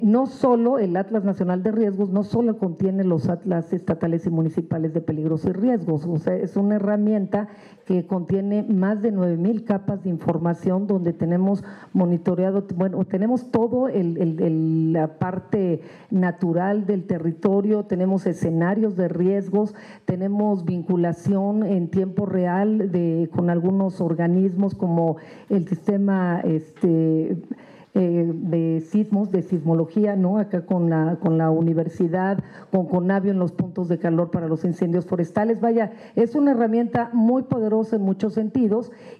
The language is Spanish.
no solo el Atlas Nacional de Riesgos, no solo contiene los atlas estatales y municipales de peligros y riesgos, o sea, es una herramienta que contiene más de 9,000 capas de información donde tenemos monitoreado, bueno, tenemos todo la parte natural del territorio, tenemos escenarios de riesgos, tenemos vinculación en tiempo real con algunos organismos como el sistema de sismos, de sismología, ¿no? Acá con la universidad, con Conavio en los puntos de calor para los incendios forestales. Vaya, es una herramienta muy poderosa en muchos sentidos